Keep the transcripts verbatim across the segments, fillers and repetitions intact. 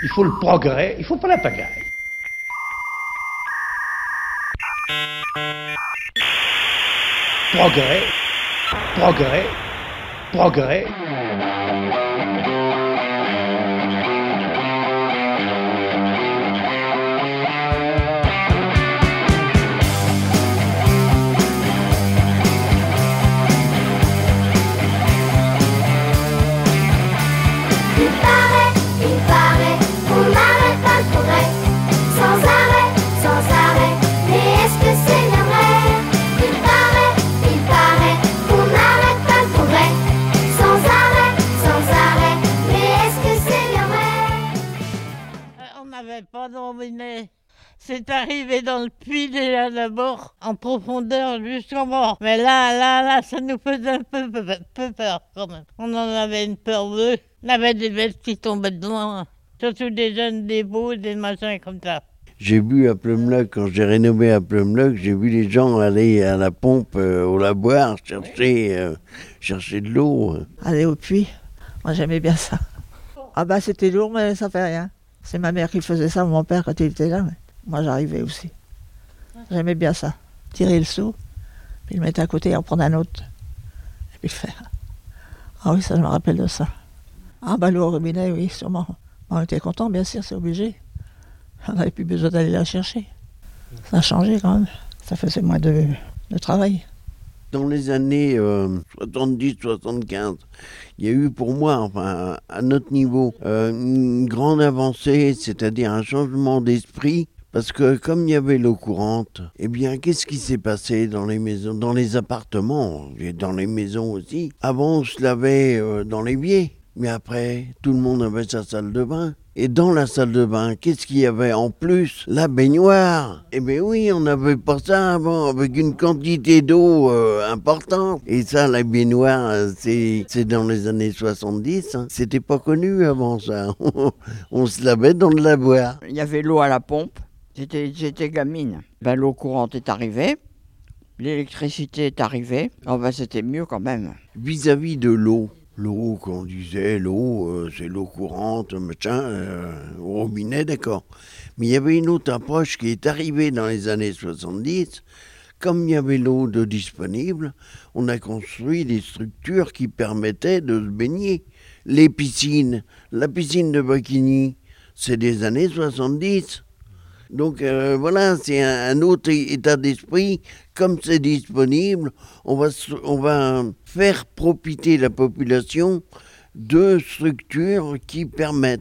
Il faut le progrès, il faut pas la pagaille. Progrès, progrès, progrès. Pas d'emmener. C'est arrivé dans le puits déjà d'abord, en profondeur jusqu'en bord. Mais là, là, là, ça nous faisait un peu, peu, peu peur quand même. On en avait une peur bleue. On avait des bêtes qui tombaient dedans, surtout des jeunes, des beaux, des machins comme ça. J'ai vu à Plumlock, quand j'ai rénové à Plumlock, j'ai vu les gens aller à la pompe, euh, au laboire, chercher, euh, chercher de l'eau. Aller au puits, moi j'aimais bien ça. Ah bah c'était lourd, mais ça fait rien. C'est ma mère qui faisait ça, mon père quand il était là. Mais moi j'arrivais aussi. J'aimais bien ça. Tirer le seau, puis le mettre à côté et en prendre un autre. Et puis le faire. Ah oui, ça je me rappelle de ça. Ah bah l'eau au robinet, oui, sûrement. On était contents, bien sûr, c'est obligé. On n'avait plus besoin d'aller la chercher. Ça a changé quand même. Ça faisait moins de, de travail. Dans les années euh, soixante-dix soixante-quinze, il y a eu pour moi, enfin, à notre niveau, euh, une grande avancée, c'est-à-dire un changement d'esprit. Parce que comme il y avait l'eau courante, eh bien, qu'est-ce qui s'est passé dans les maisons, dans les appartements, et dans les maisons aussi? Avant, on se lavait euh, dans l'évier, mais après, tout le monde avait sa salle de bain. Et dans la salle de bain, qu'est-ce qu'il y avait en plus? La baignoire. Eh bien oui, on n'avait pas ça avant, avec une quantité d'eau euh, importante. Et ça, la baignoire, c'est, c'est dans les années soixante-dix. Hein. C'était pas connu avant ça. On se lavait dans le lavoir. Il y avait l'eau à la pompe. J'étais, j'étais gamine. Ben, l'eau courante est arrivée. L'électricité est arrivée. Oh, ben, c'était mieux quand même. Vis-à-vis de l'eau. L'eau, qu'on disait, l'eau, euh, c'est l'eau courante, machin, euh, au robinet, d'accord. Mais il y avait une autre approche qui est arrivée dans les années soixante-dix. Comme il y avait l'eau de disponible, on a construit des structures qui permettaient de se baigner. Les piscines, la piscine de Bacchigny, c'est des années soixante-dix. Donc euh, voilà, c'est un, un autre état d'esprit. Comme c'est disponible, on va, on va faire profiter la population de structures qui permettent.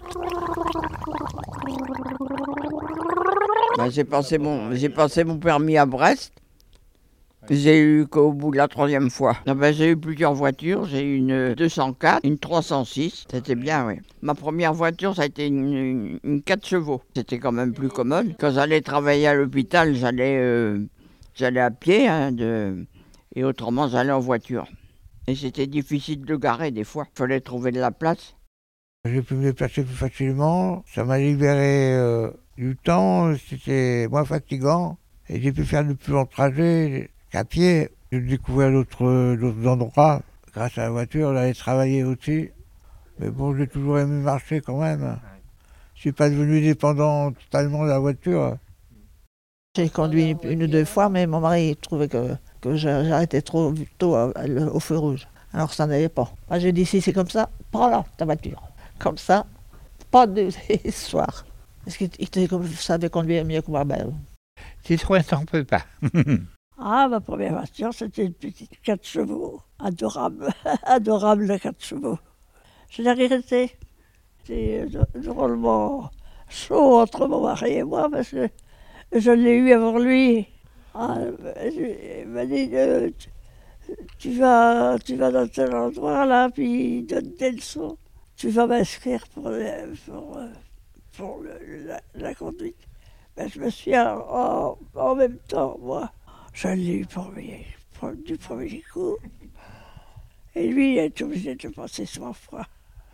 Ben, j'ai, passé mon, j'ai passé mon permis à Brest. J'ai eu qu'au bout de la troisième fois. Ben, j'ai eu plusieurs voitures. J'ai eu une deux cent quatre, une trois cent six. C'était bien, oui. Ma première voiture, ça a été une, une, une quatre chevaux. C'était quand même plus commode. Quand j'allais travailler à l'hôpital, j'allais, euh, j'allais à pied. Hein, de... Et autrement, j'allais en voiture. Et c'était difficile de garer des fois. Il fallait trouver de la place. J'ai pu me déplacer plus facilement. Ça m'a libéré euh, du temps. C'était moins fatigant. Et j'ai pu faire de plus longs trajets. À pied, j'ai découvert d'autres, d'autres endroits. Grâce à la voiture, j'allais travailler aussi. Mais bon, j'ai toujours aimé marcher quand même. Je suis pas devenu dépendant totalement de la voiture. J'ai conduit une ou deux fois, mais mon mari trouvait que, que j'arrêtais trop tôt au feu rouge. Alors ça n'allait pas. Moi, j'ai dit, si c'est comme ça, prends-la, ta voiture. Comme ça, pas d'histoire. Parce qu'il savait conduire mieux que moi. Ben... Citroën, ça ne peut pas. Ah, ma première voiture, c'était une petite quatre chevaux. Adorable, adorable la quatre chevaux. Je l'ai regretté. C'était drôlement chaud entre mon mari et moi parce que je l'ai eu avant lui. Ah, il m'a dit, euh, tu, vas, tu vas dans tel endroit là, puis il donne des leçons. Tu vas m'inscrire pour, le, pour, pour le, la, la conduite. Ben, je me suis en, en, en même temps, moi. Je l'ai eu pour, pour, du premier coup. Et lui, il est obligé de passer son froid.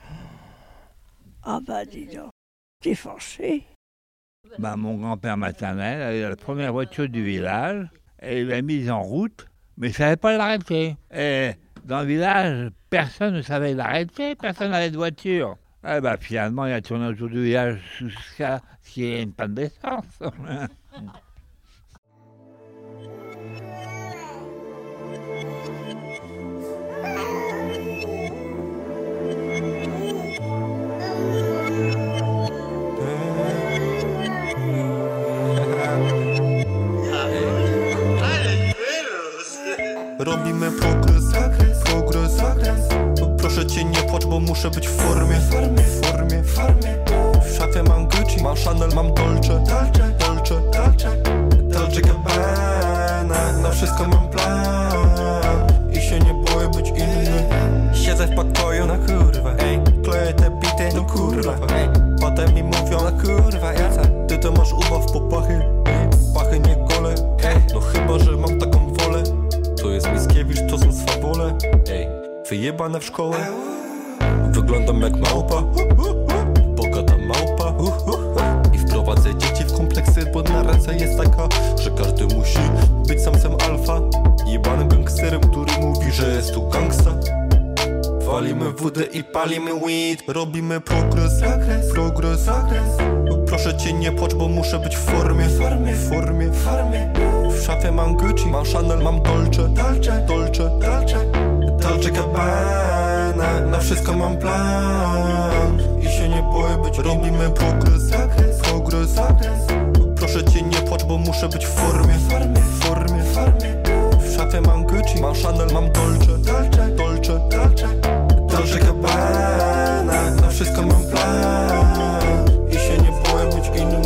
Ah bah dis donc, t'es fâché. Bah, mon grand-père maternel avait la première voiture du village et il l'a mise en route, mais il ne savait pas l'arrêter. Et dans le village, personne ne savait l'arrêter, personne n'avait de voiture. Eh ben, finalement, il a tourné autour du village jusqu'à ce qu'il y ait une panne d'essence. Robimy progres, progres, proszę cię nie płacz, bo muszę być w formie, w formie, w formie. W szafie mam Gucci, mam Chanel, mam Dolce, Dolce, Dolce, Dolce, Dolce Gabbana. Na wszystko mam plan i się nie boję być inny. Siedzę w pokoju, no kurwa, ej, kleję te bity, no kurwa, ej. Potem mi mówią, no kurwa, Jaca, ty to masz ubaw po pachy, ej, pachy nie gole, ej. No chyba, że mam taką wolę. To jest Mickiewicz, to są swawole, ej, wyjebane w szkołę. Wyglądam jak małpa, bogata małpa. I wprowadzę dzieci w kompleksy, bo na ręce jest taka, że każdy musi być samcem alfa. Jebanym gangsterem, który mówi, że jest tu gangsta. Walimy wódę i palimy weed. Robimy progres, progres, proszę cię nie płacz, bo muszę być w formie, w formie, w formie, w formie. W szafie mam Gucci, mam Chanel, mam Dolce, Dolce, Dolce, Dolce, Dolce Gabbana. Na wszystko mam plan i się nie boję być. Robimy progres, progres, proszę cię nie płacz, bo muszę być w formie, w formie, w formie, w formie. W szafie mam Gucci, mam Chanel, mam Dolce, Dolce, Dolce, Dolce, Dolce Gabbana. Na wszystko mam plan i się nie boję być inny.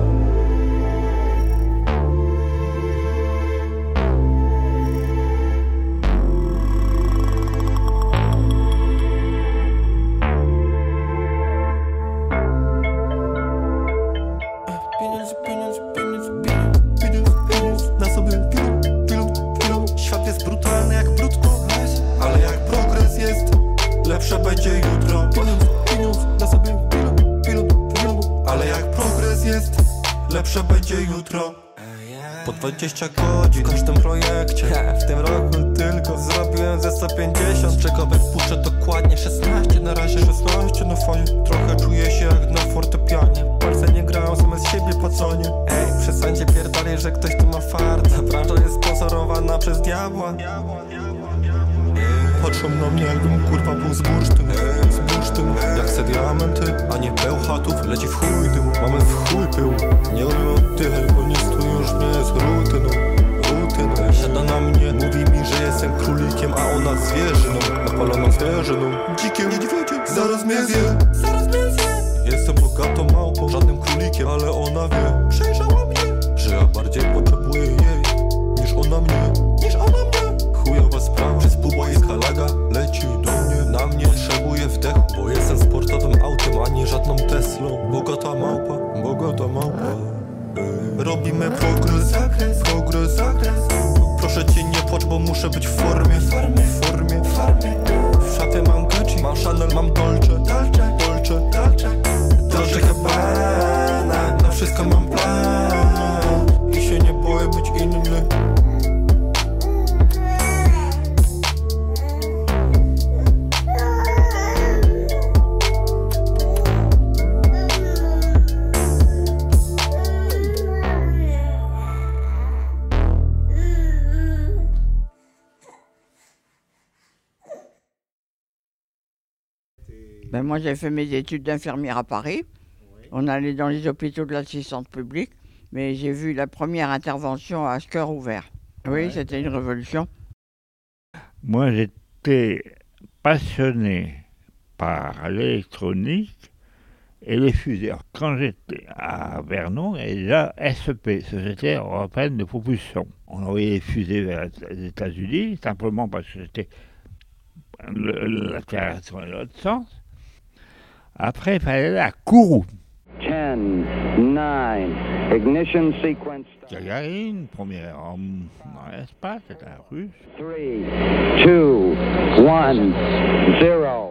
Lepsze będzie jutro. Pieniądz, pieniądz, na sobie pilot, pilot, pilot. Ale jak progres jest, lepsze będzie jutro. Po dwadzieścia godzin w każdym projekcie. W tym roku tylko zrobiłem ze sto pięćdziesiąt, z czego wypuszczę dokładnie szesnaście. Na razie szesnaście na fajnie. Trochę czuję się jak na fortepianie. Palce nie grają zamiast siebie po co nie. Ej, przestańcie pierdoleć, że ktoś tu ma farta. Branża jest sponsorowana przez diabła. Patrzą na mnie jakbym kurwa był z bursztyn, z bursztyn. Jak se diamenty, a nie pełchatów. Leci w chuj dym, mamy w chuj pył. Nie umiem oddychać, bo nie stój już mnie jest rutyną, rutyną. Siada na mnie, mówi mi, że jestem królikiem, a ona zwierzyną, napaloną zwierzyną. Dzikiem niedźwiedziem, zaraz mnie zje, zaraz mnie zje. Jestem bogatą małpą, żadnym królikiem, ale ona wie, przejrzała mnie, że ja bardziej potrzebuję jej, niż ona mnie, niż ona mnie. Chujowa sprawa, przez półboiska laga leci do mnie, na mnie potrzebuję wdechu, bo jestem sportowym autem, a nie żadną Teslą. Bogata małpa, bogata małpa. Robimy progres, progres, proszę cię nie płacz, bo muszę być w formie, w formie, w formie, w formie. W szafie mam Gucci, mam Chanel, mam Dolce, Dolce, Dolce, Dolce, Dolce Gabbana. Na wszystko mam plan i się nie boję być inny. Ben moi, j'ai fait mes études d'infirmière à Paris. Oui. On allait dans les hôpitaux de l'assistance publique, mais j'ai vu la première intervention à cœur ouvert. Oui, ouais. C'était une révolution. Moi, j'étais passionné par l'électronique et les fusées. Quand j'étais à Vernon, il y avait déjà S E P, Société Européenne de Propulsion. On envoyait les fusées vers les États-Unis, simplement parce que c'était l'accélération dans l'autre sens. Après, il fallait aller à Kourou. ten, nine, ignition sequence. Gagarine, première homme dans l'espace, c'était un russe. three, two, one, zero.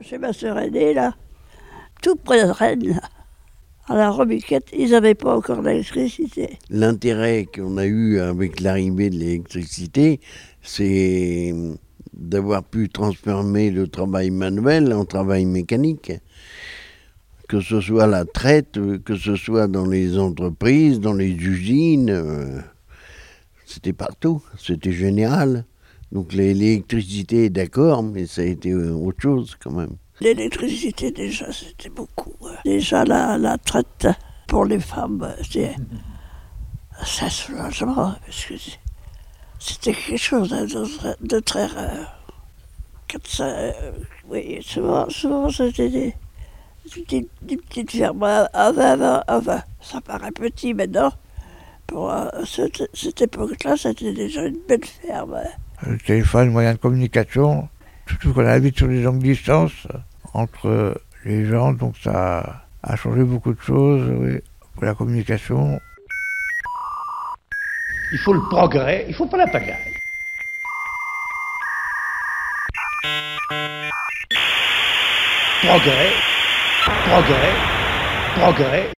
chez ma sœur aînée, là, tout près de Rennes, là. À la Robiquette, ils n'avaient pas encore d'électricité. L'intérêt qu'on a eu avec l'arrivée de l'électricité, c'est d'avoir pu transformer le travail manuel en travail mécanique. Que ce soit la traite, que ce soit dans les entreprises, dans les usines, euh, c'était partout, c'était général. Donc l'électricité, d'accord, mais ça a été autre chose quand même. L'électricité, déjà, c'était beaucoup. Déjà, la, la traite pour les femmes, c'est un soulagement, parce que c'était quelque chose de, de très rare. Quand ça, oui, souvent, souvent c'était des, des, des petites fermes à vingt, à vingt. Ça paraît petit maintenant. Pour euh, cette, cette époque-là, c'était déjà une belle ferme. Le téléphone, moyen de communication, surtout qu'on habite sur des longues distances entre les gens, donc ça a changé beaucoup de choses, oui, pour la communication. Il faut le progrès, il faut pas la pagaille. Progrès, progrès, progrès.